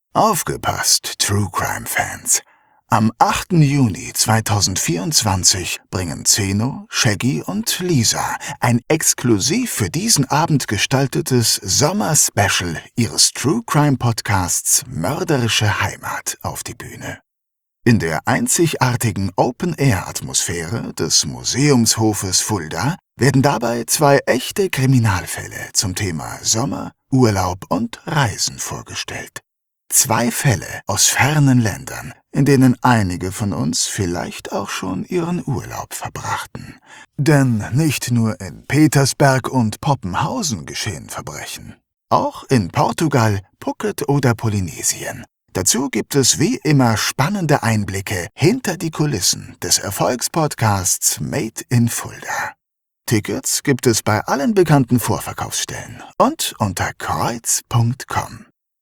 Aufgepasst, True Crime Fans! Am 8. Juni 2024 bringen Zeno, Shaggy und Lisa ein exklusiv für diesen Abend gestaltetes Sommer-Special ihres True Crime Podcasts Mörderische Heimat auf die Bühne. In der einzigartigen Open-Air-Atmosphäre des Museumshofes Fulda werden dabei 2 echte Kriminalfälle zum Thema Sommer, Urlaub und Reisen vorgestellt. 2 Fälle aus fernen Ländern, in denen einige von uns vielleicht auch schon ihren Urlaub verbrachten. Denn nicht nur in Petersberg und Poppenhausen geschehen Verbrechen. Auch in Portugal, Phuket oder Polynesien. Dazu gibt es wie immer spannende Einblicke hinter die Kulissen des Erfolgspodcasts Made in Fulda. Tickets gibt es bei allen bekannten Vorverkaufsstellen und unter kreuz.com.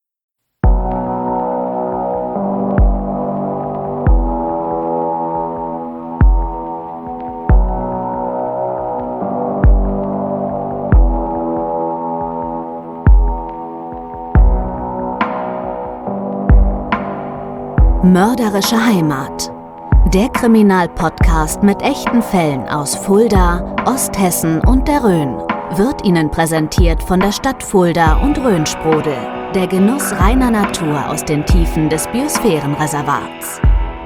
Mörderische Heimat. Der Kriminalpodcast mit echten Fällen aus Fulda, Osthessen und der Rhön wird Ihnen präsentiert von der Stadt Fulda und Rhönsprudel. Der Genuss reiner Natur aus den Tiefen des Biosphärenreservats.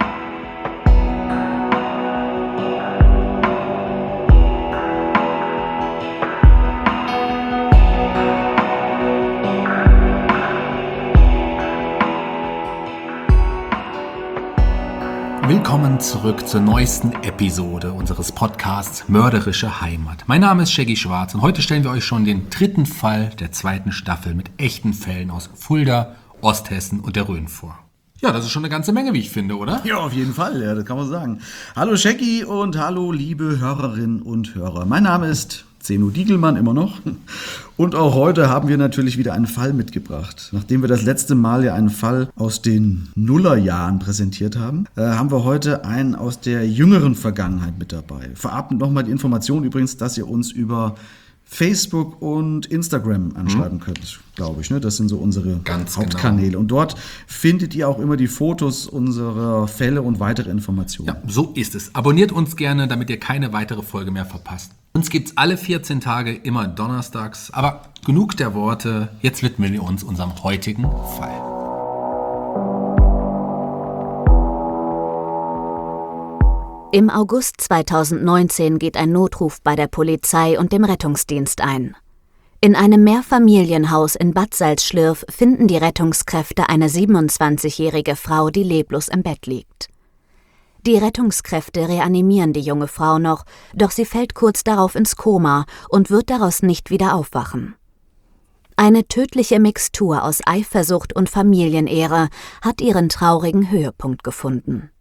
Willkommen zurück zur neuesten Episode unseres Podcasts Mörderische Heimat. Mein Name ist Shaggy Schwarz und heute stellen wir euch schon den 3. Fall der 2. Staffel mit echten Fällen aus Fulda, Osthessen und der Rhön vor. Ja, das ist schon eine ganze Menge, wie ich finde, oder? Ja, auf jeden Fall, ja, das kann man sagen. Hallo Shaggy und hallo liebe Hörerinnen und Hörer. Mein Name ist Zeno Diegelmann, immer noch. Und auch heute haben wir natürlich wieder einen Fall mitgebracht. Nachdem wir das letzte Mal ja einen Fall aus den Nullerjahren präsentiert haben, haben wir heute einen aus der jüngeren Vergangenheit mit dabei. Vorab nochmal die Information übrigens, dass ihr uns über Facebook und Instagram anschreiben könnt, glaube ich. Ne? Das sind so unsere Hauptkanäle. Genau. Und dort findet ihr auch immer die Fotos unserer Fälle und weitere Informationen. Ja, so ist es. Abonniert uns gerne, damit ihr keine weitere Folge mehr verpasst. Uns gibt's alle 14 Tage, immer donnerstags. Aber genug der Worte, jetzt widmen wir uns unserem heutigen Fall. Im August 2019 geht ein Notruf bei der Polizei und dem Rettungsdienst ein. In einem Mehrfamilienhaus in Bad Salzschlirf finden die Rettungskräfte eine 27-jährige Frau, die leblos im Bett liegt. Die Rettungskräfte reanimieren die junge Frau noch, doch sie fällt kurz darauf ins Koma und wird daraus nicht wieder aufwachen. Eine tödliche Mixtur aus Eifersucht und Familienehre hat ihren traurigen Höhepunkt gefunden.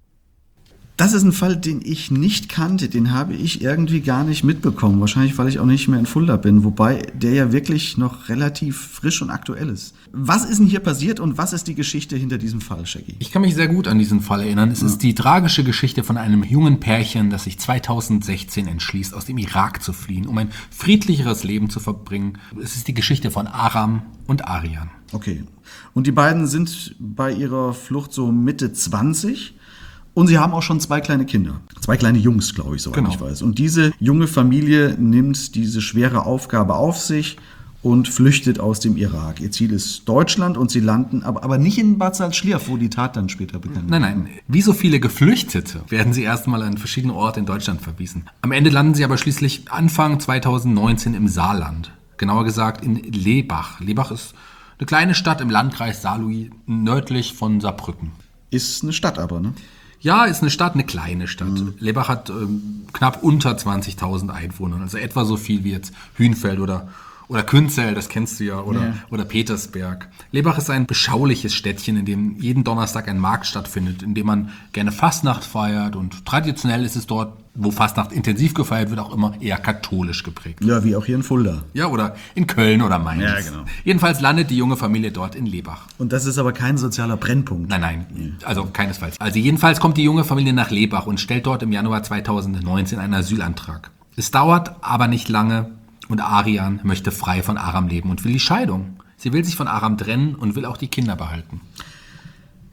Das ist ein Fall, den ich nicht kannte, den habe ich irgendwie gar nicht mitbekommen. Wahrscheinlich, weil ich auch nicht mehr in Fulda bin, wobei der ja wirklich noch relativ frisch und aktuell ist. Was ist denn hier passiert und was ist die Geschichte hinter diesem Fall, Shaggy? Ich kann mich sehr gut an diesen Fall erinnern. Es ist die tragische Geschichte von einem jungen Pärchen, das sich 2016 entschließt, aus dem Irak zu fliehen, um ein friedlicheres Leben zu verbringen. Es ist die Geschichte von Aram und Arian. Okay. Und die beiden sind bei ihrer Flucht so Mitte 20. Und sie haben auch schon 2 kleine Kinder. 2 kleine Jungs, glaube ich, soweit ich weiß. Und diese junge Familie nimmt diese schwere Aufgabe auf sich und flüchtet aus dem Irak. Ihr Ziel ist Deutschland und sie landen aber nicht in Bad Salzschlirf, wo die Tat dann später bekannt wird. Nein. Wie so viele Geflüchtete werden sie erstmal an verschiedene Orte in Deutschland verwiesen. Am Ende landen sie aber schließlich Anfang 2019 im Saarland. Genauer gesagt in Lebach. Lebach ist eine kleine Stadt im Landkreis Saarlouis, nördlich von Saarbrücken. Ist eine Stadt aber, ne? Ja, ist eine Stadt, eine kleine Stadt. Lebach hat knapp unter 20.000 Einwohner, also etwa so viel wie jetzt Hünfeld oder Künzell, das kennst du ja, oder Petersberg. Lebach ist ein beschauliches Städtchen, in dem jeden Donnerstag ein Markt stattfindet, in dem man gerne Fastnacht feiert und traditionell ist es dort, wo Fastnacht intensiv gefeiert wird, auch immer eher katholisch geprägt. Ja, wie auch hier in Fulda. Ja, oder in Köln oder Mainz. Ja, genau. Jedenfalls landet die junge Familie dort in Lebach. Und das ist aber kein sozialer Brennpunkt. Nein, also keinesfalls. Also jedenfalls kommt die junge Familie nach Lebach und stellt dort im Januar 2019 einen Asylantrag. Es dauert aber nicht lange und Arian möchte frei von Aram leben und will die Scheidung. Sie will sich von Aram trennen und will auch die Kinder behalten.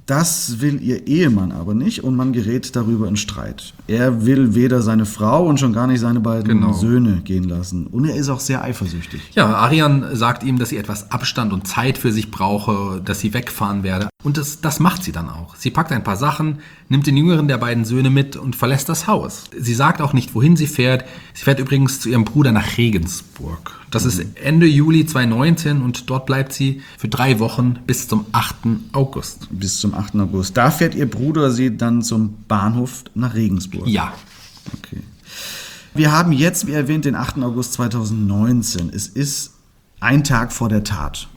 Das will ihr Ehemann aber nicht und man gerät darüber in Streit. Er will weder seine Frau und schon gar nicht seine beiden Söhne gehen lassen. Und er ist auch sehr eifersüchtig. Ja, Arian sagt ihm, dass sie etwas Abstand und Zeit für sich brauche, dass sie wegfahren werde. Und das macht sie dann auch. Sie packt ein paar Sachen, nimmt den jüngeren der beiden Söhne mit und verlässt das Haus. Sie sagt auch nicht, wohin sie fährt. Sie fährt übrigens zu ihrem Bruder nach Regensburg. Das ist Ende Juli 2019 und dort bleibt sie für 3 Wochen bis zum 8. August. Bis zum 8. August. Da fährt ihr Bruder sie dann zum Bahnhof nach Regensburg. Ja. Okay. Wir haben jetzt, wie erwähnt, den 8. August 2019. Es ist ein Tag vor der Tat.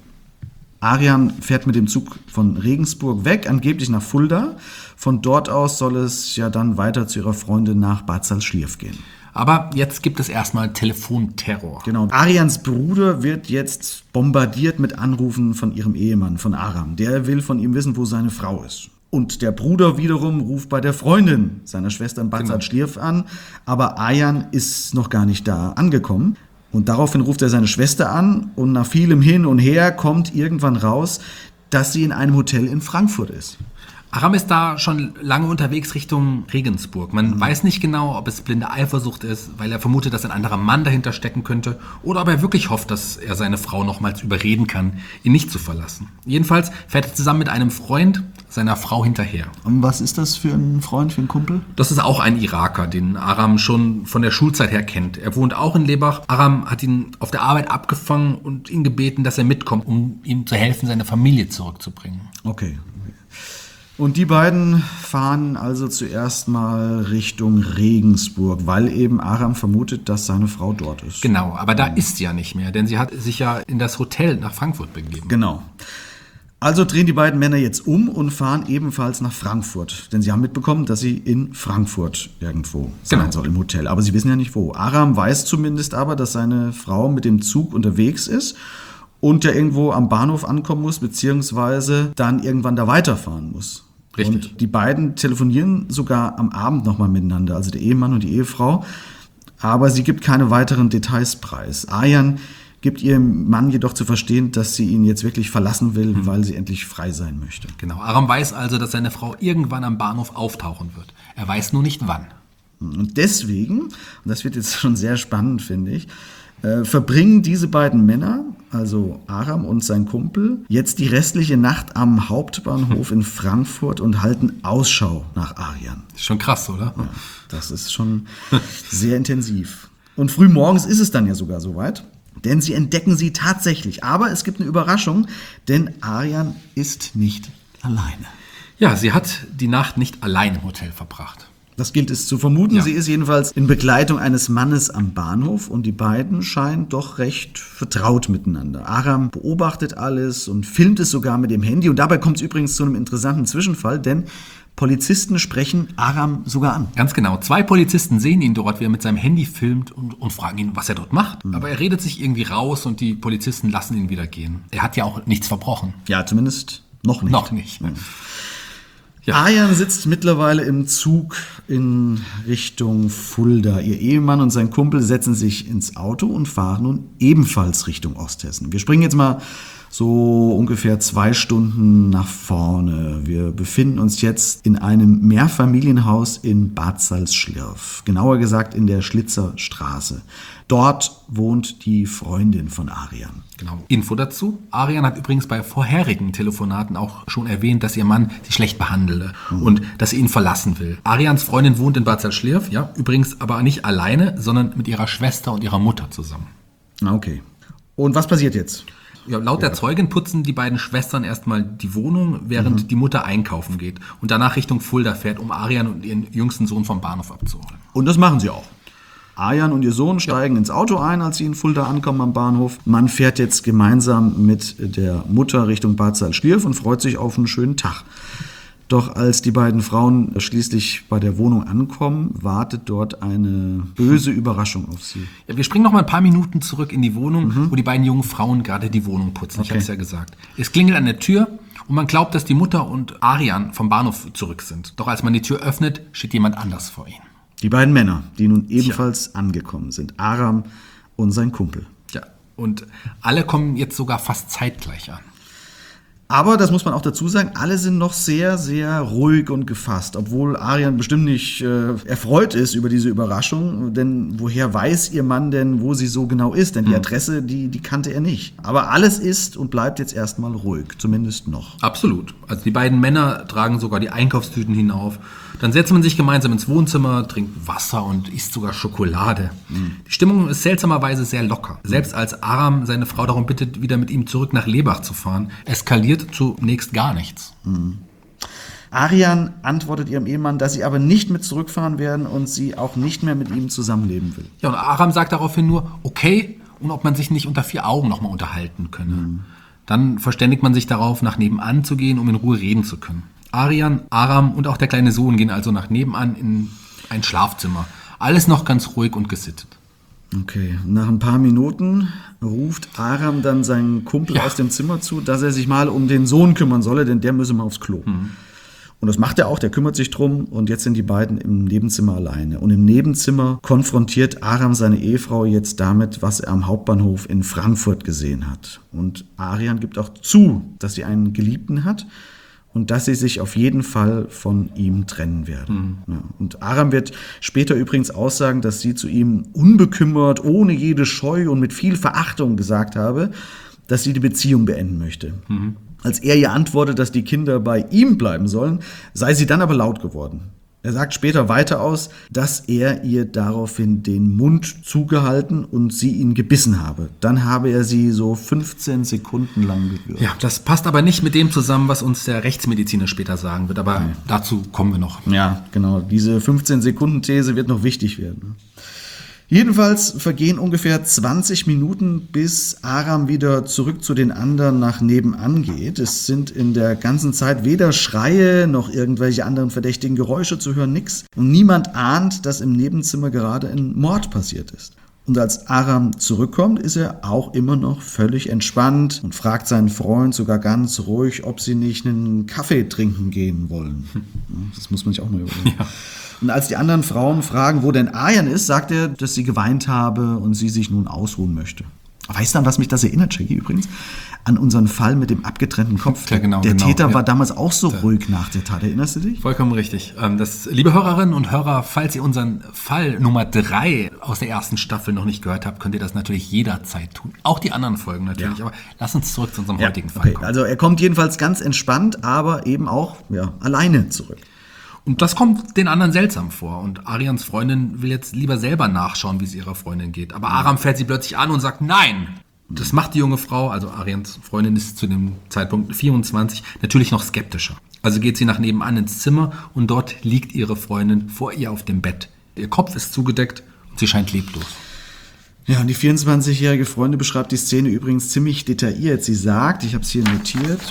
Arian fährt mit dem Zug von Regensburg weg, angeblich nach Fulda. Von dort aus soll es ja dann weiter zu ihrer Freundin nach Bad Salzschlirf gehen. Aber jetzt gibt es erstmal Telefonterror. Genau. Arians Bruder wird jetzt bombardiert mit Anrufen von ihrem Ehemann, von Aram. Der will von ihm wissen, wo seine Frau ist. Und der Bruder wiederum ruft bei der Freundin seiner Schwester in Bad Salzschlirf an. Aber Arian ist noch gar nicht da angekommen. Und daraufhin ruft er seine Schwester an und nach vielem Hin und Her kommt irgendwann raus, dass sie in einem Hotel in Frankfurt ist. Aram ist da schon lange unterwegs Richtung Regensburg. Man weiß nicht genau, ob es blinde Eifersucht ist, weil er vermutet, dass ein anderer Mann dahinter stecken könnte, oder ob er wirklich hofft, dass er seine Frau nochmals überreden kann, ihn nicht zu verlassen. Jedenfalls fährt er zusammen mit einem Freund seiner Frau hinterher. Und was ist das für ein Freund, für ein Kumpel? Das ist auch ein Iraker, den Aram schon von der Schulzeit her kennt. Er wohnt auch in Lebach. Aram hat ihn auf der Arbeit abgefangen und ihn gebeten, dass er mitkommt, um ihm zu helfen, seine Familie zurückzubringen. Okay. Und die beiden fahren also zuerst mal Richtung Regensburg, weil eben Aram vermutet, dass seine Frau dort ist. Genau, aber da ist sie ja nicht mehr, denn sie hat sich ja in das Hotel nach Frankfurt begeben. Genau. Also drehen die beiden Männer jetzt um und fahren ebenfalls nach Frankfurt. Denn sie haben mitbekommen, dass sie in Frankfurt irgendwo sein soll, im Hotel. Aber sie wissen ja nicht wo. Aram weiß zumindest aber, dass seine Frau mit dem Zug unterwegs ist und ja irgendwo am Bahnhof ankommen muss, beziehungsweise dann irgendwann da weiterfahren muss. Richtig. Und die beiden telefonieren sogar am Abend nochmal miteinander, also der Ehemann und die Ehefrau. Aber sie gibt keine weiteren Details preis. Arian gibt ihrem Mann jedoch zu verstehen, dass sie ihn jetzt wirklich verlassen will, weil sie endlich frei sein möchte. Genau, Aram weiß also, dass seine Frau irgendwann am Bahnhof auftauchen wird. Er weiß nur nicht wann. Und deswegen, und das wird jetzt schon sehr spannend, finde ich, verbringen diese beiden Männer, also Aram und sein Kumpel, jetzt die restliche Nacht am Hauptbahnhof in Frankfurt und halten Ausschau nach Arian. Ist schon krass, oder? Ja, das ist schon sehr intensiv. Und früh morgens ist es dann ja sogar soweit, denn sie entdecken sie tatsächlich. Aber es gibt eine Überraschung, denn Arian ist nicht alleine. Ja, sie hat die Nacht nicht allein im Hotel verbracht. Das gilt es zu vermuten. Ja. Sie ist jedenfalls in Begleitung eines Mannes am Bahnhof und die beiden scheinen doch recht vertraut miteinander. Aram beobachtet alles und filmt es sogar mit dem Handy. Und dabei kommt es übrigens zu einem interessanten Zwischenfall, denn Polizisten sprechen Aram sogar an. Ganz genau. 2 Polizisten sehen ihn dort, wie er mit seinem Handy filmt und fragen ihn, was er dort macht. Aber er redet sich irgendwie raus und die Polizisten lassen ihn wieder gehen. Er hat ja auch nichts verbrochen. Ja, zumindest noch nicht. Noch nicht. Ja. Arian sitzt mittlerweile im Zug in Richtung Fulda. Ihr Ehemann und sein Kumpel setzen sich ins Auto und fahren nun ebenfalls Richtung Osthessen. Wir springen jetzt mal so ungefähr 2 Stunden nach vorne. Wir befinden uns jetzt in einem Mehrfamilienhaus in Bad Salzschlirf. Genauer gesagt in der Schlitzer Straße. Dort wohnt die Freundin von Arian. Genau. Info dazu. Arian hat übrigens bei vorherigen Telefonaten auch schon erwähnt, dass ihr Mann sie schlecht behandele und dass sie ihn verlassen will. Arians Freundin wohnt in Bad Salzschlirf, ja, übrigens aber nicht alleine, sondern mit ihrer Schwester und ihrer Mutter zusammen. Okay. Und was passiert jetzt? Ja, laut der Zeugin putzen die beiden Schwestern erstmal die Wohnung, während die Mutter einkaufen geht und danach Richtung Fulda fährt, um Arian und ihren jüngsten Sohn vom Bahnhof abzuholen. Und das machen sie auch. Arian und ihr Sohn steigen ins Auto ein, als sie in Fulda ankommen am Bahnhof. Man fährt jetzt gemeinsam mit der Mutter Richtung Bad Salzschlirf und freut sich auf einen schönen Tag. Doch als die beiden Frauen schließlich bei der Wohnung ankommen, wartet dort eine böse Überraschung auf sie. Ja, wir springen noch mal ein paar Minuten zurück in die Wohnung, wo die beiden jungen Frauen gerade die Wohnung putzen. Ich habe es ja gesagt. Es klingelt an der Tür und man glaubt, dass die Mutter und Arian vom Bahnhof zurück sind. Doch als man die Tür öffnet, steht jemand anders vor ihnen. Die beiden Männer, die nun ebenfalls angekommen sind. Aram und sein Kumpel. Ja, und alle kommen jetzt sogar fast zeitgleich an. Aber, das muss man auch dazu sagen, alle sind noch sehr, sehr ruhig und gefasst, obwohl Arian bestimmt nicht erfreut ist über diese Überraschung, denn woher weiß ihr Mann denn, wo sie so genau ist? Denn die Adresse, die kannte er nicht. Aber alles ist und bleibt jetzt erstmal ruhig, zumindest noch. Absolut. Also die beiden Männer tragen sogar die Einkaufstüten hinauf. Dann setzt man sich gemeinsam ins Wohnzimmer, trinkt Wasser und isst sogar Schokolade. Die Stimmung ist seltsamerweise sehr locker. Selbst als Aram seine Frau darum bittet, wieder mit ihm zurück nach Lebach zu fahren, eskaliert zunächst gar nichts. Arian antwortet ihrem Ehemann, dass sie aber nicht mit zurückfahren werden und sie auch nicht mehr mit ihm zusammenleben will. Ja, und Aram sagt daraufhin nur, okay, und ob man sich nicht unter 4 Augen nochmal unterhalten könne. Dann verständigt man sich darauf, nach nebenan zu gehen, um in Ruhe reden zu können. Arian, Aram und auch der kleine Sohn gehen also nach nebenan in ein Schlafzimmer. Alles noch ganz ruhig und gesittet. Okay, nach ein paar Minuten ruft Aram dann seinen Kumpel aus dem Zimmer zu, dass er sich mal um den Sohn kümmern solle, denn der müsse mal aufs Klo. Und das macht er auch, der kümmert sich drum und jetzt sind die beiden im Nebenzimmer alleine. Und im Nebenzimmer konfrontiert Aram seine Ehefrau jetzt damit, was er am Hauptbahnhof in Frankfurt gesehen hat. Und Arian gibt auch zu, dass sie einen Geliebten hat und dass sie sich auf jeden Fall von ihm trennen werden. Ja. Und Aram wird später übrigens aussagen, dass sie zu ihm unbekümmert, ohne jede Scheu und mit viel Verachtung gesagt habe, dass sie die Beziehung beenden möchte. Als er ihr antwortet, dass die Kinder bei ihm bleiben sollen, sei sie dann aber laut geworden. Er sagt später weiter aus, dass er ihr daraufhin den Mund zugehalten und sie ihn gebissen habe. Dann habe er sie so 15 Sekunden lang gewürgt. Ja, das passt aber nicht mit dem zusammen, was uns der Rechtsmediziner später sagen wird, aber dazu kommen wir noch. Ja, genau. Diese 15-Sekunden-These wird noch wichtig werden. Jedenfalls vergehen ungefähr 20 Minuten, bis Aram wieder zurück zu den anderen nach nebenan geht. Es sind in der ganzen Zeit weder Schreie noch irgendwelche anderen verdächtigen Geräusche zu hören, nix. Und niemand ahnt, dass im Nebenzimmer gerade ein Mord passiert ist. Und als Aram zurückkommt, ist er auch immer noch völlig entspannt und fragt seinen Freund sogar ganz ruhig, ob sie nicht einen Kaffee trinken gehen wollen. Das muss man sich auch mal überlegen. Ja. Und als die anderen Frauen fragen, wo denn Arian ist, sagt er, dass sie geweint habe und sie sich nun ausruhen möchte. Weißt du, an was mich das erinnert, Jackie, übrigens? An unseren Fall mit dem abgetrennten Kopf. Ja, genau, der Täter ja. war damals auch so ruhig nach der Tat. Erinnerst du dich? Vollkommen richtig. Liebe Hörerinnen und Hörer, falls ihr unseren Fall Nummer 3 aus der ersten Staffel noch nicht gehört habt, könnt ihr das natürlich jederzeit tun. Auch die anderen Folgen natürlich. Ja. Aber lass uns zurück zu unserem heutigen Fall kommen. Also er kommt jedenfalls ganz entspannt, aber eben auch alleine zurück. Und das kommt den anderen seltsam vor. Und Arians Freundin will jetzt lieber selber nachschauen, wie es ihrer Freundin geht. Aber Aram fährt sie plötzlich an und sagt Nein. Das macht die junge Frau, also Arians Freundin ist zu dem Zeitpunkt 24, natürlich noch skeptischer. Also geht sie nach nebenan ins Zimmer und dort liegt ihre Freundin vor ihr auf dem Bett. Ihr Kopf ist zugedeckt und sie scheint leblos. Ja, und die 24-jährige Freundin beschreibt die Szene übrigens ziemlich detailliert. Sie sagt, ich habe es hier notiert,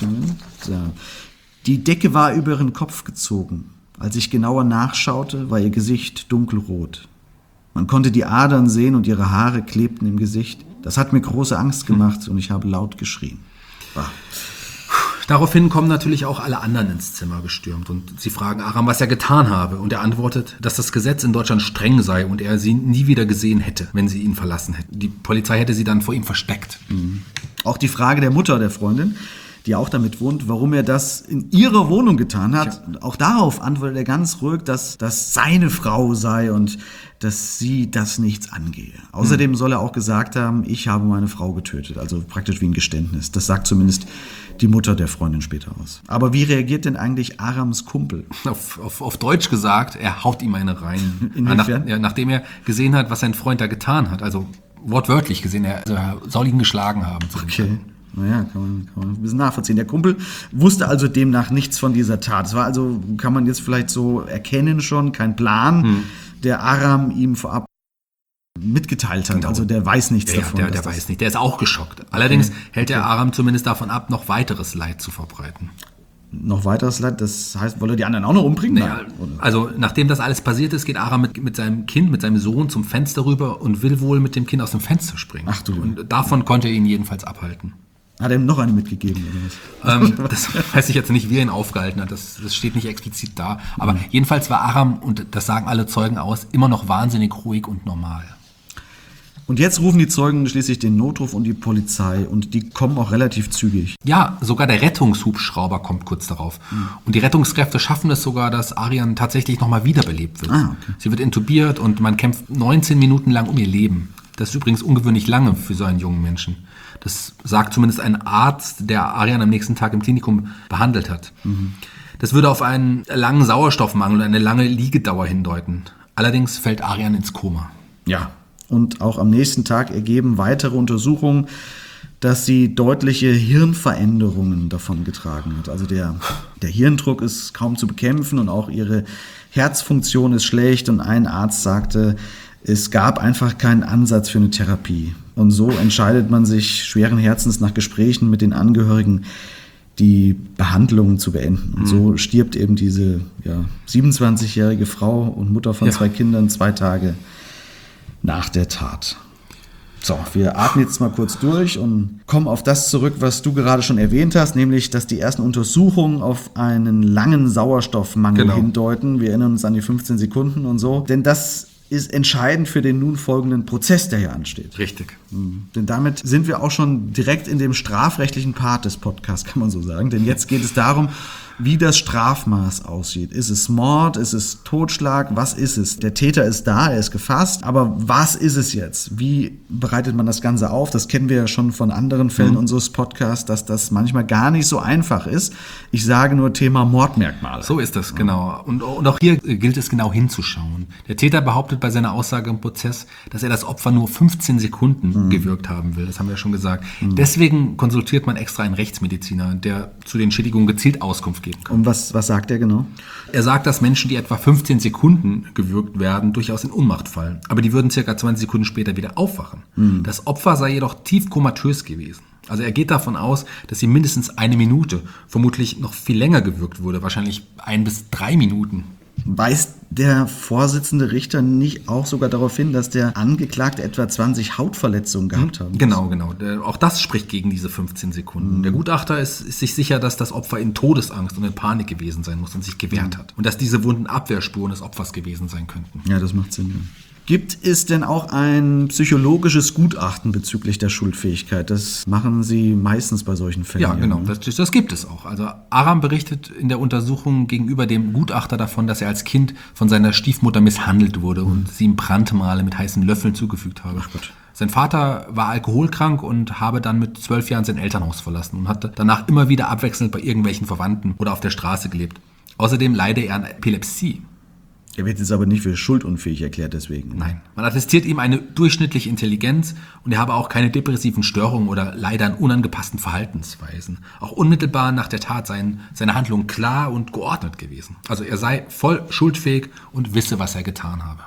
die Decke war über ihren Kopf gezogen. Als ich genauer nachschaute, war ihr Gesicht dunkelrot. Man konnte die Adern sehen und ihre Haare klebten im Gesicht. Das hat mir große Angst gemacht und ich habe laut geschrien. Daraufhin kommen natürlich auch alle anderen ins Zimmer gestürmt und sie fragen Aram, was er getan habe. Und er antwortet, dass das Gesetz in Deutschland streng sei und er sie nie wieder gesehen hätte, wenn sie ihn verlassen hätten. Die Polizei hätte sie dann vor ihm versteckt. Auch die Frage der Mutter der Freundin, die auch damit wohnt, warum er das in ihrer Wohnung getan hat. Ja. Auch darauf antwortet er ganz ruhig, dass das seine Frau sei und dass sie das nichts angehe. Außerdem soll er auch gesagt haben, ich habe meine Frau getötet, also praktisch wie ein Geständnis. Das sagt zumindest die Mutter der Freundin später aus. Aber wie reagiert denn eigentlich Arams Kumpel? Auf Deutsch gesagt, er haut ihm eine rein. Inwiefern? Nachdem er gesehen hat, was sein Freund da getan hat. Also wortwörtlich gesehen, er soll ihn geschlagen haben. Okay. Naja, kann man ein bisschen nachvollziehen. Der Kumpel wusste also demnach nichts von dieser Tat. Es war also, kann man jetzt vielleicht so erkennen schon, kein Plan, der Aram ihm vorab mitgeteilt hat. Genau. Also der weiß nichts davon. Der weiß nicht, der ist auch geschockt. Allerdings hält der Aram zumindest davon ab, noch weiteres Leid zu verbreiten. Noch weiteres Leid? Das heißt, wolle er die anderen auch noch umbringen? Naja, also nachdem das alles passiert ist, geht Aram mit seinem Kind, mit seinem Sohn zum Fenster rüber und will wohl mit dem Kind aus dem Fenster springen. Ach du. Und davon konnte er ihn jedenfalls abhalten. Hat er ihm noch eine mitgegeben? Oder was? Das weiß ich jetzt nicht, wie er ihn aufgehalten hat. Das steht nicht explizit da. Aber jedenfalls war Aram, und das sagen alle Zeugen aus, immer noch wahnsinnig ruhig und normal. Und jetzt rufen die Zeugen schließlich den Notruf und die Polizei und die kommen auch relativ zügig. Ja, sogar der Rettungshubschrauber kommt kurz darauf. Und die Rettungskräfte schaffen es sogar, dass Arian tatsächlich nochmal wiederbelebt wird. Okay. Sie wird intubiert und man kämpft 19 Minuten lang um ihr Leben. Das ist übrigens ungewöhnlich lange für so einen jungen Menschen. Das sagt zumindest ein Arzt, der Arian am nächsten Tag im Klinikum behandelt hat. Das würde auf einen langen Sauerstoffmangel und eine lange Liegedauer hindeuten. Allerdings fällt Arian ins Koma. Ja. Und auch am nächsten Tag ergeben weitere Untersuchungen, dass sie deutliche Hirnveränderungen davongetragen hat. Also der Hirndruck ist kaum zu bekämpfen und auch ihre Herzfunktion ist schlecht. Und ein Arzt sagte, es gab einfach keinen Ansatz für eine Therapie. Und so entscheidet man sich schweren Herzens nach Gesprächen mit den Angehörigen, die Behandlungen zu beenden. Und so stirbt eben diese 27-jährige Frau und Mutter von 2 Kindern 2 Tage nach der Tat. So, wir atmen jetzt mal kurz durch und kommen auf das zurück, was du gerade schon erwähnt hast, nämlich, dass die ersten Untersuchungen auf einen langen Sauerstoffmangel hindeuten. Wir erinnern uns an die 15 Sekunden und so. Denn das ist entscheidend für den nun folgenden Prozess, der hier ansteht. Richtig. Denn damit sind wir auch schon direkt in dem strafrechtlichen Part des Podcasts, kann man so sagen. Denn jetzt geht es darum, wie das Strafmaß aussieht. Ist es Mord? Ist es Totschlag? Was ist es? Der Täter ist da, er ist gefasst. Aber was ist es jetzt? Wie bereitet man das Ganze auf? Das kennen wir ja schon von anderen Fällen unseres Podcasts, dass das manchmal gar nicht so einfach ist. Ich sage nur Thema Mordmerkmale. So ist das, genau. Und auch hier gilt es genau hinzuschauen. Der Täter behauptet bei seiner Aussage im Prozess, dass er das Opfer nur 15 Sekunden gewürgt haben will. Das haben wir ja schon gesagt. Deswegen konsultiert man extra einen Rechtsmediziner, der zu den Schädigungen gezielt Auskunft geben kann. Und was sagt er genau? Er sagt, dass Menschen, die etwa 15 Sekunden gewürgt werden, durchaus in Ohnmacht fallen. Aber die würden circa 20 Sekunden später wieder aufwachen. Das Opfer sei jedoch tief komatös gewesen. Also er geht davon aus, dass sie mindestens 1 Minute, vermutlich noch viel länger gewürgt wurde, wahrscheinlich 1 bis 3 Minuten. Weist der Vorsitzende Richter nicht auch sogar darauf hin, dass der Angeklagte etwa 20 Hautverletzungen gehabt haben muss? Genau. Auch das spricht gegen diese 15 Sekunden. Der Gutachter ist sich sicher, dass das Opfer in Todesangst und in Panik gewesen sein muss und sich gewehrt hat. Und dass diese Wunden Abwehrspuren des Opfers gewesen sein könnten. Ja, das macht Sinn. Ja. Gibt es denn auch ein psychologisches Gutachten bezüglich der Schuldfähigkeit? Das machen Sie meistens bei solchen Fällen. Ja, genau, das gibt es auch. Also Aram berichtet in der Untersuchung gegenüber dem Gutachter davon, dass er als Kind von seiner Stiefmutter misshandelt wurde und sie ihm Brandmale mit heißen Löffeln zugefügt habe. Ach Gott. Sein Vater war alkoholkrank und habe dann mit 12 Jahren sein Elternhaus verlassen und hatte danach immer wieder abwechselnd bei irgendwelchen Verwandten oder auf der Straße gelebt. Außerdem leide er an Epilepsie. Er wird jetzt aber nicht für schuldunfähig erklärt deswegen. Nein, man attestiert ihm eine durchschnittliche Intelligenz und er habe auch keine depressiven Störungen oder leider an unangepassten Verhaltensweisen. Auch unmittelbar nach der Tat seien seine Handlungen klar und geordnet gewesen. Also er sei voll schuldfähig und wisse, was er getan habe.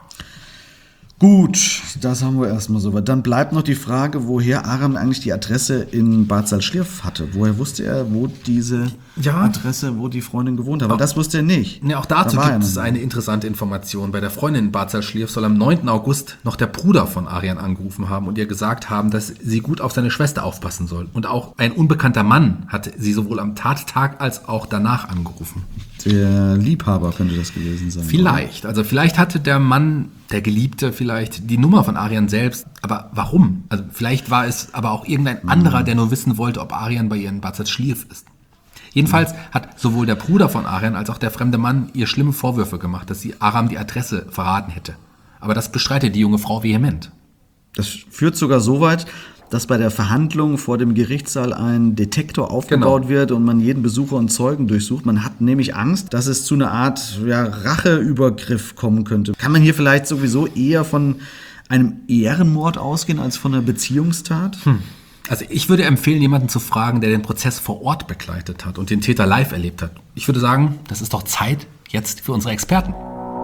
Gut, das haben wir erstmal soweit. Dann bleibt noch die Frage, woher Aram eigentlich die Adresse in Bad Salzschlirf hatte. Woher wusste er, wo diese Adresse, wo die Freundin gewohnt hat? Aber das wusste er nicht. Ja, auch dazu gibt es eine interessante Information. Bei der Freundin in Bad Salzschlirf soll am 9. August noch der Bruder von Arian angerufen haben und ihr gesagt haben, dass sie gut auf seine Schwester aufpassen soll. Und auch ein unbekannter Mann hat sie sowohl am Tattag als auch danach angerufen. Der Liebhaber könnte das gewesen sein. Vielleicht. Also vielleicht hatte der Mann, der Geliebte, vielleicht die Nummer von Arian selbst. Aber warum? Also vielleicht war es aber auch irgendein anderer, der nur wissen wollte, ob Arian bei ihr in Bad Salzschlirf ist. Jedenfalls hat sowohl der Bruder von Arian als auch der fremde Mann ihr schlimme Vorwürfe gemacht, dass sie Aram die Adresse verraten hätte. Aber das bestreitet die junge Frau vehement. Das führt sogar so weit, dass bei der Verhandlung vor dem Gerichtssaal ein Detektor aufgebaut wird und man jeden Besucher und Zeugen durchsucht. Man hat nämlich Angst, dass es zu einer Art Racheübergriff kommen könnte. Kann man hier vielleicht sowieso eher von einem Ehrenmord ausgehen als von einer Beziehungstat? Also ich würde empfehlen, jemanden zu fragen, der den Prozess vor Ort begleitet hat und den Täter live erlebt hat. Ich würde sagen, das ist doch Zeit jetzt für unsere Experten.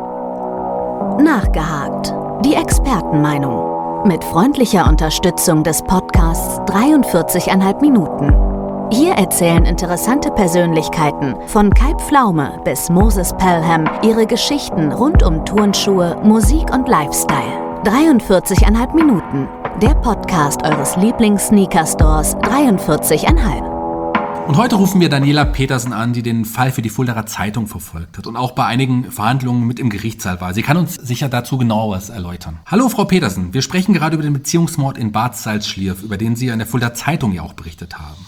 Nachgehakt. Die Expertenmeinung. Mit freundlicher Unterstützung des Podcasts 43,5 Minuten. Hier erzählen interessante Persönlichkeiten von Kai Pflaume bis Moses Pelham ihre Geschichten rund um Turnschuhe, Musik und Lifestyle. 43,5 Minuten. Der Podcast eures Lieblings-Sneaker-Stores 43,5. Und heute rufen wir Daniela Petersen an, die den Fall für die Fuldaer Zeitung verfolgt hat und auch bei einigen Verhandlungen mit im Gerichtssaal war. Sie kann uns sicher dazu genaueres erläutern. Hallo Frau Petersen, wir sprechen gerade über den Beziehungsmord in Bad Salzschlirf, über den Sie in der Fuldaer Zeitung ja auch berichtet haben.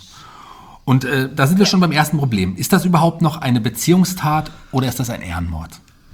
Und da sind wir schon beim ersten Problem. Ist das überhaupt noch eine Beziehungstat oder ist das ein Ehrenmord?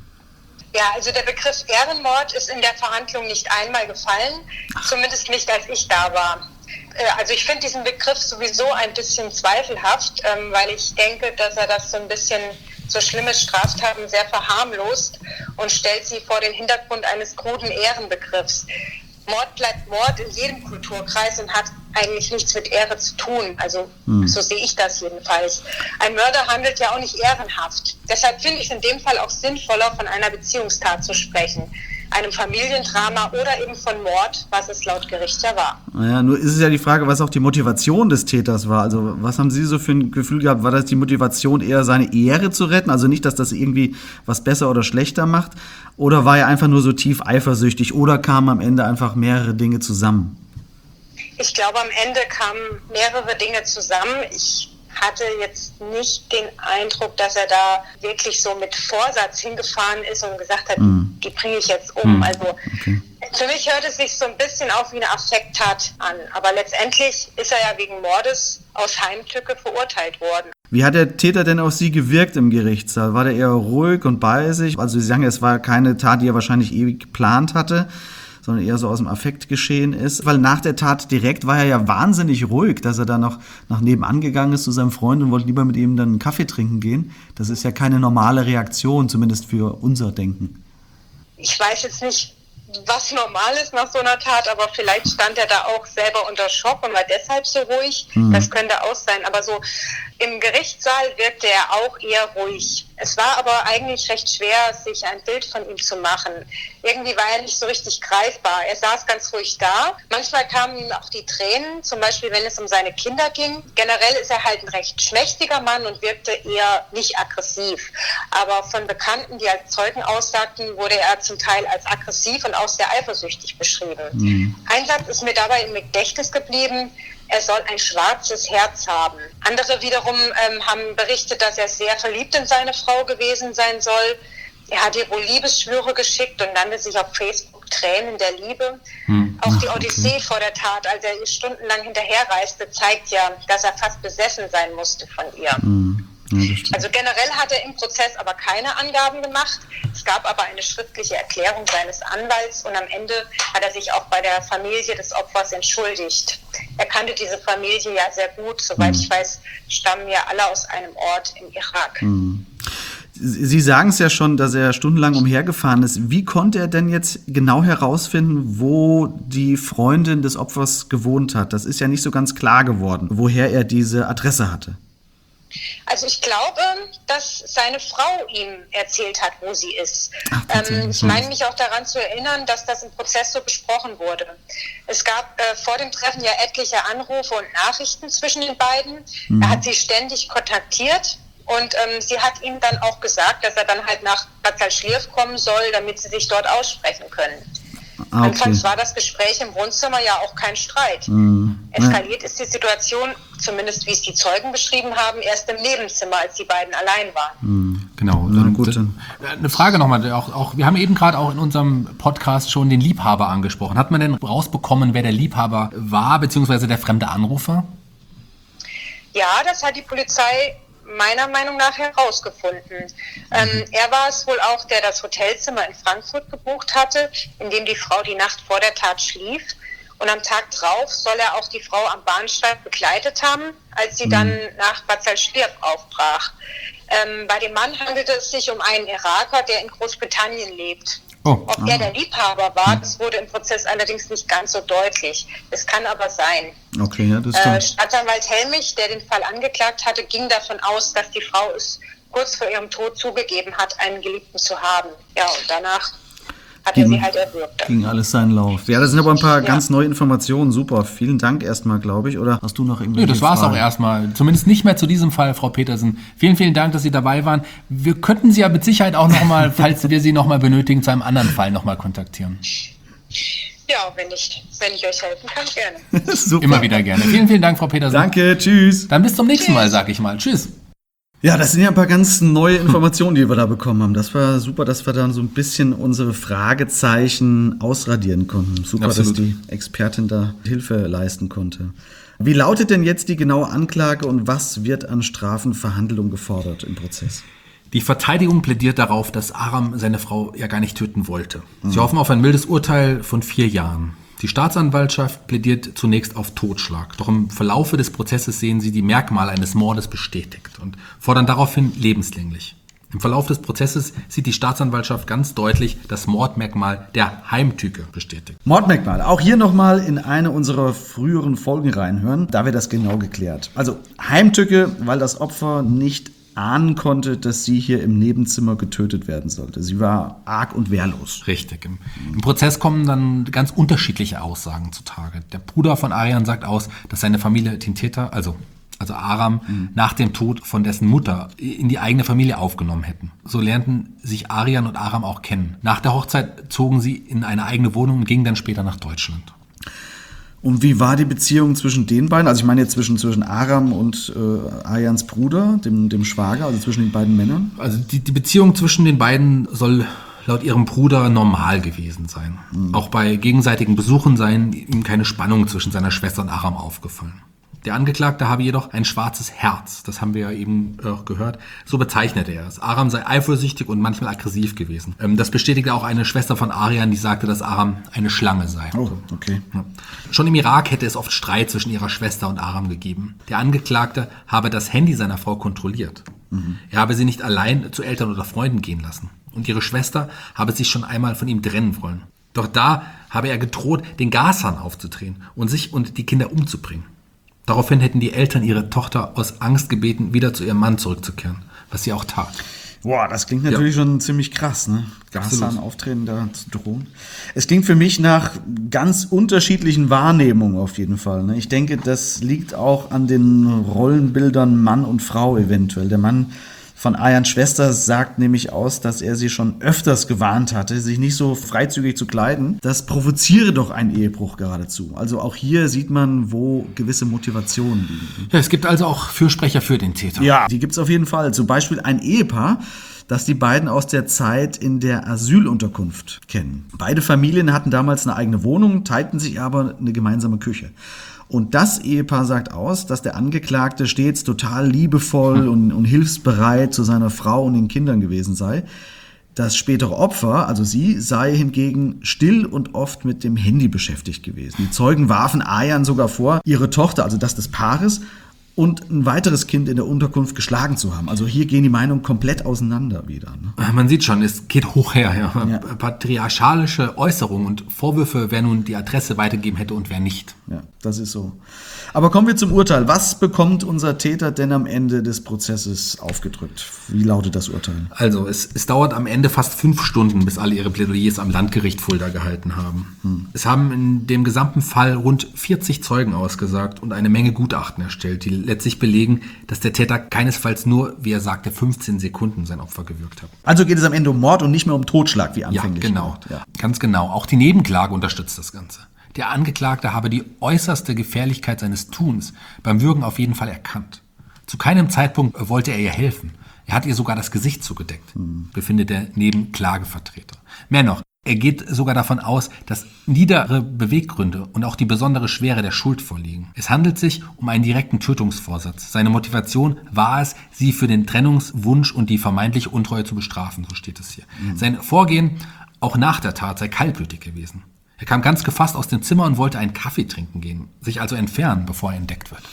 Ja, also der Begriff Ehrenmord ist in der Verhandlung nicht einmal gefallen, zumindest nicht, als ich da war. Also ich finde diesen Begriff sowieso ein bisschen zweifelhaft, weil ich denke, dass er das so ein bisschen so schlimme Straftaten sehr verharmlost und stellt sie vor den Hintergrund eines kruden Ehrenbegriffs. Mord bleibt Mord in jedem Kulturkreis und hat eigentlich nichts mit Ehre zu tun. Also so sehe ich das jedenfalls. Ein Mörder handelt ja auch nicht ehrenhaft. Deshalb finde ich es in dem Fall auch sinnvoller, von einer Beziehungstat zu sprechen. Einem Familiendrama oder eben von Mord, was es laut Gericht ja war. Naja, nur ist es ja die Frage, was auch die Motivation des Täters war. Also was haben Sie so für ein Gefühl gehabt? War das die Motivation, eher seine Ehre zu retten? Also nicht, dass das irgendwie was besser oder schlechter macht? Oder war er einfach nur so tief eifersüchtig? Oder kamen am Ende einfach mehrere Dinge zusammen? Ich glaube, am Ende kamen mehrere Dinge zusammen. Ich hatte jetzt nicht den Eindruck, dass er da wirklich so mit Vorsatz hingefahren ist und gesagt hat, die bringe ich jetzt um. Also für mich hört es sich so ein bisschen auch wie eine Affekttat an. Aber letztendlich ist er ja wegen Mordes aus Heimtücke verurteilt worden. Wie hat der Täter denn auf Sie gewirkt im Gerichtssaal? War der eher ruhig und bei sich? Also Sie sagen, es war keine Tat, die er wahrscheinlich ewig geplant hatte, sondern eher so aus dem Affekt geschehen ist. Weil nach der Tat direkt war er ja wahnsinnig ruhig, dass er dann noch nach nebenan gegangen ist zu seinem Freund und wollte lieber mit ihm dann einen Kaffee trinken gehen. Das ist ja keine normale Reaktion, zumindest für unser Denken. Ich weiß jetzt nicht, was normal ist nach so einer Tat, aber vielleicht stand er da auch selber unter Schock und war deshalb so ruhig. Das könnte auch sein, aber so im Gerichtssaal wirkte er auch eher ruhig. Es war aber eigentlich recht schwer, sich ein Bild von ihm zu machen. Irgendwie war er nicht so richtig greifbar. Er saß ganz ruhig da. Manchmal kamen ihm auch die Tränen, zum Beispiel wenn es um seine Kinder ging. Generell ist er halt ein recht schmächtiger Mann und wirkte eher nicht aggressiv. Aber von Bekannten, die als Zeugen aussagten, wurde er zum Teil als aggressiv und auch sehr eifersüchtig beschrieben. Ein Satz ist mir dabei im Gedächtnis geblieben: Er soll ein schwarzes Herz haben. Andere wiederum haben berichtet, dass er sehr verliebt in seine Frau gewesen sein soll. Er hat ihr wohl Liebesschwüre geschickt und nannte sich auf Facebook Tränen der Liebe. Auch die Odyssee vor der Tat, als er ihr stundenlang hinterherreiste, zeigt ja, dass er fast besessen sein musste von ihr. Also generell hat er im Prozess aber keine Angaben gemacht. Es gab aber eine schriftliche Erklärung seines Anwalts und am Ende hat er sich auch bei der Familie des Opfers entschuldigt. Er kannte diese Familie ja sehr gut. Soweit ich weiß, stammen ja alle aus einem Ort im Irak. Sie sagen es ja schon, dass er stundenlang umhergefahren ist. Wie konnte er denn jetzt genau herausfinden, wo die Freundin des Opfers gewohnt hat? Das ist ja nicht so ganz klar geworden, woher er diese Adresse hatte. Also ich glaube, dass seine Frau ihm erzählt hat, wo sie ist. Ich meine mich auch daran zu erinnern, dass das im Prozess so besprochen wurde. Es gab vor dem Treffen ja etliche Anrufe und Nachrichten zwischen den beiden. Er hat sie ständig kontaktiert und sie hat ihm dann auch gesagt, dass er dann halt nach Bad Salzschlirf kommen soll, damit sie sich dort aussprechen können. Anfangs war das Gespräch im Wohnzimmer ja auch kein Streit. Eskaliert ist die Situation, zumindest wie es die Zeugen beschrieben haben, erst im Nebenzimmer, als die beiden allein waren. Genau. Eine Frage nochmal. Wir haben eben gerade auch in unserem Podcast schon den Liebhaber angesprochen. Hat man denn rausbekommen, wer der Liebhaber war, beziehungsweise der fremde Anrufer? Ja, das hat die Polizei meiner Meinung nach herausgefunden. Er war es wohl auch, der das Hotelzimmer in Frankfurt gebucht hatte, in dem die Frau die Nacht vor der Tat schlief. Und am Tag drauf soll er auch die Frau am Bahnsteig begleitet haben, als sie dann nach Bad Salzschlirf aufbrach. Bei dem Mann handelte es sich um einen Iraker, der in Großbritannien lebt. Ob er der Liebhaber war, das wurde im Prozess allerdings nicht ganz so deutlich. Es kann aber sein. Okay, ja, das stimmt. Staatsanwalt Helmich, der den Fall angeklagt hatte, ging davon aus, dass die Frau es kurz vor ihrem Tod zugegeben hat, einen Geliebten zu haben. Ja, und danach hat er sie halt erwürgt. Ging alles seinen Lauf. Ja, das sind aber ein paar ganz neue Informationen. Super. Vielen Dank erstmal, glaube ich. Oder hast du noch irgendwelche das war's auch erstmal. Zumindest nicht mehr zu diesem Fall, Frau Petersen. Vielen, vielen Dank, dass Sie dabei waren. Wir könnten Sie ja mit Sicherheit auch nochmal, falls wir Sie nochmal benötigen, zu einem anderen Fall nochmal kontaktieren. Ja, wenn ich euch helfen kann, gerne. Super. Immer wieder gerne. Vielen, vielen Dank, Frau Petersen. Danke, tschüss. Dann bis zum nächsten Mal, sag ich mal. Tschüss. Ja, das sind ja ein paar ganz neue Informationen, die wir da bekommen haben. Das war super, dass wir dann so ein bisschen unsere Fragezeichen ausradieren konnten. Super, Absolut. dass die Expertin da Hilfe leisten konnte. Wie lautet denn jetzt die genaue Anklage und was wird an Strafenverhandlung gefordert im Prozess? Die Verteidigung plädiert darauf, dass Aram seine Frau ja gar nicht töten wollte. Sie hoffen auf ein mildes Urteil von 4 Jahren. Die Staatsanwaltschaft plädiert zunächst auf Totschlag. Doch im Verlaufe des Prozesses sehen sie die Merkmale eines Mordes bestätigt und fordern daraufhin lebenslänglich. Im Verlauf des Prozesses sieht die Staatsanwaltschaft ganz deutlich das Mordmerkmal der Heimtücke bestätigt. Mordmerkmal. Auch hier nochmal in eine unserer früheren Folgen reinhören. Da wird das genau geklärt. Also Heimtücke, weil das Opfer nicht ahnen konnte, dass sie hier im Nebenzimmer getötet werden sollte. Sie war arg und wehrlos. Richtig. Im Prozess kommen dann ganz unterschiedliche Aussagen zutage. Der Bruder von Aryan sagt aus, dass seine Familie den Täter, also Aram, nach dem Tod von dessen Mutter in die eigene Familie aufgenommen hätten. So lernten sich Aryan und Aram auch kennen. Nach der Hochzeit zogen sie in eine eigene Wohnung und gingen dann später nach Deutschland. Und wie war die Beziehung zwischen den beiden? Also ich meine jetzt zwischen Aram und Aryans Bruder, dem Schwager, also zwischen den beiden Männern? Also die Beziehung zwischen den beiden soll laut ihrem Bruder normal gewesen sein. Auch bei gegenseitigen Besuchen seien ihm keine Spannungen zwischen seiner Schwester und Aram aufgefallen. Der Angeklagte habe jedoch ein schwarzes Herz, das haben wir ja eben auch gehört. So bezeichnete er es. Aram sei eifersüchtig und manchmal aggressiv gewesen. Das bestätigte auch eine Schwester von Aryan, die sagte, dass Aram eine Schlange sei. Oh, okay. Ja. Schon im Irak hätte es oft Streit zwischen ihrer Schwester und Aram gegeben. Der Angeklagte habe das Handy seiner Frau kontrolliert. Er habe sie nicht allein zu Eltern oder Freunden gehen lassen. Und ihre Schwester habe sich schon einmal von ihm trennen wollen. Doch da habe er gedroht, den Gashahn aufzudrehen und sich und die Kinder umzubringen. Daraufhin hätten die Eltern ihre Tochter aus Angst gebeten, wieder zu ihrem Mann zurückzukehren, was sie auch tat. Boah, das klingt natürlich schon ziemlich krass, ne? Gashahn auftreten, da zu drohen. Es klingt für mich nach ganz unterschiedlichen Wahrnehmungen auf jeden Fall, ne? Ich denke, das liegt auch an den Rollenbildern Mann und Frau eventuell. Der Mann von Aryans Schwester sagt nämlich aus, dass er sie schon öfters gewarnt hatte, sich nicht so freizügig zu kleiden. Das provoziere doch einen Ehebruch geradezu. Also auch hier sieht man, wo gewisse Motivationen liegen. Ja, es gibt also auch Fürsprecher für den Täter. Ja, die gibt's auf jeden Fall. Zum Beispiel ein Ehepaar, das die beiden aus der Zeit in der Asylunterkunft kennen. Beide Familien hatten damals eine eigene Wohnung, teilten sich aber eine gemeinsame Küche. Und das Ehepaar sagt aus, dass der Angeklagte stets total liebevoll und hilfsbereit zu seiner Frau und den Kindern gewesen sei. Das spätere Opfer, also sie, sei hingegen still und oft mit dem Handy beschäftigt gewesen. Die Zeugen warfen Aryan sogar vor, ihre Tochter, also das des Paares, und ein weiteres Kind in der Unterkunft geschlagen zu haben. Also hier gehen die Meinungen komplett auseinander wieder. Ne? Man sieht schon, es geht hoch her. Ja. Patriarchalische Äußerungen und Vorwürfe, wer nun die Adresse weitergegeben hätte und wer nicht. Ja, das ist so. Aber kommen wir zum Urteil. Was bekommt unser Täter denn am Ende des Prozesses aufgedrückt? Wie lautet das Urteil? Also es dauert am Ende fast 5 Stunden, bis alle ihre Plädoyers am Landgericht Fulda gehalten haben. Es haben in dem gesamten Fall rund 40 Zeugen ausgesagt und eine Menge Gutachten erstellt, die letztlich belegen, dass der Täter keinesfalls nur, wie er sagte, 15 Sekunden sein Opfer gewürgt hat. Also geht es am Ende um Mord und nicht mehr um Totschlag, wie anfänglich. Ja, genau. Ganz genau. Auch die Nebenklage unterstützt das Ganze. Der Angeklagte habe die äußerste Gefährlichkeit seines Tuns beim Würgen auf jeden Fall erkannt. Zu keinem Zeitpunkt wollte er ihr helfen. Er hat ihr sogar das Gesicht zugedeckt, befindet der Nebenklagevertreter. Mehr noch, er geht sogar davon aus, dass niedere Beweggründe und auch die besondere Schwere der Schuld vorliegen. Es handelt sich um einen direkten Tötungsvorsatz. Seine Motivation war es, sie für den Trennungswunsch und die vermeintliche Untreue zu bestrafen, so steht es hier. Sein Vorgehen, auch nach der Tat, sei kaltblütig gewesen. Er kam ganz gefasst aus dem Zimmer und wollte einen Kaffee trinken gehen, sich also entfernen, bevor er entdeckt wird.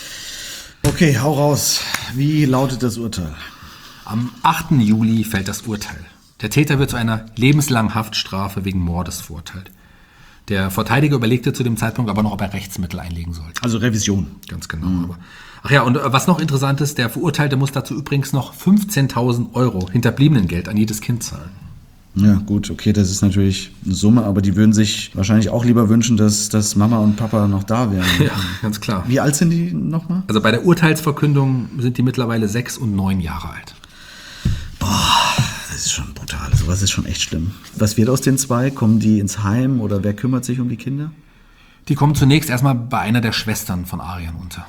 Okay, hau raus. Wie lautet das Urteil? Am 8. Juli fällt das Urteil. Der Täter wird zu einer lebenslangen Haftstrafe wegen Mordes verurteilt. Der Verteidiger überlegte zu dem Zeitpunkt aber noch, ob er Rechtsmittel einlegen sollte. Also Revision. Ganz genau. Ach ja, und was noch interessant ist, der Verurteilte muss dazu übrigens noch 15.000 € Hinterbliebenengeld an jedes Kind zahlen. Ja, gut, okay, das ist natürlich eine Summe, aber die würden sich wahrscheinlich auch lieber wünschen, dass Mama und Papa noch da wären. Ja, ganz klar. Wie alt sind die nochmal? Also bei der Urteilsverkündung sind die mittlerweile 6 und 9 Jahre alt. Boah, das ist schon brutal. sowas ist schon echt schlimm. Was wird aus den zwei? Kommen die ins Heim oder wer kümmert sich um die Kinder? Die kommen zunächst erstmal bei einer der Schwestern von Arjan unter.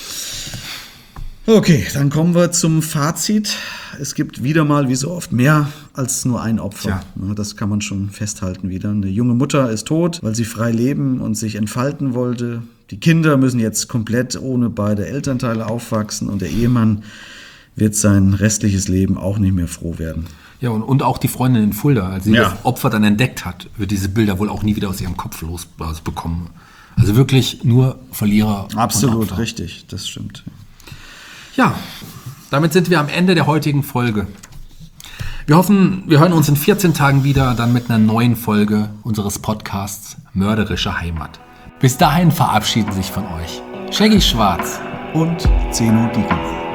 Okay, dann kommen wir zum Fazit. Es gibt wieder mal, wie so oft, mehr als nur ein Opfer. Tja. Das kann man schon festhalten wieder. Eine junge Mutter ist tot, weil sie frei leben und sich entfalten wollte. Die Kinder müssen jetzt komplett ohne beide Elternteile aufwachsen und der Ehemann wird sein restliches Leben auch nicht mehr froh werden. Ja, und auch die Freundin in Fulda, als sie das Opfer dann entdeckt hat, wird diese Bilder wohl auch nie wieder aus ihrem Kopf losbekommen. Also wirklich nur Verlierer. Absolut richtig, das stimmt. Ja, damit sind wir am Ende der heutigen Folge. Wir hoffen, wir hören uns in 14 Tagen wieder, dann mit einer neuen Folge unseres Podcasts Mörderische Heimat. Bis dahin verabschieden sich von euch Shaggy Schwarz und Zeno Diegelmann.